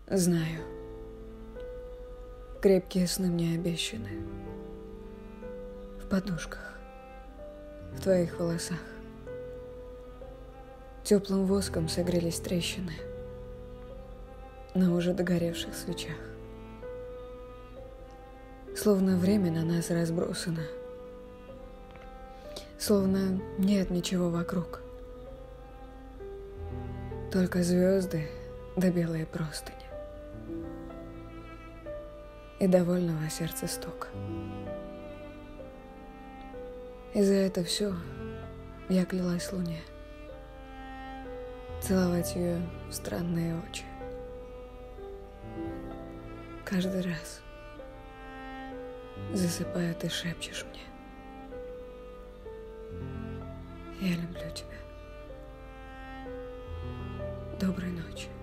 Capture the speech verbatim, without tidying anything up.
Знаю, крепкие сны мне обещаны. В подушках, в твоих волосах. Теплым воском согрелись трещины на уже догоревших свечах. Словно время на нас разбросано, словно нет ничего вокруг. Только звезды да белые простыни и довольного сердца стук. И за это все я клялась луне целовать ее в странные очи. Каждый раз, засыпая, ты шепчешь мне: я люблю тебя. Доброй ночи.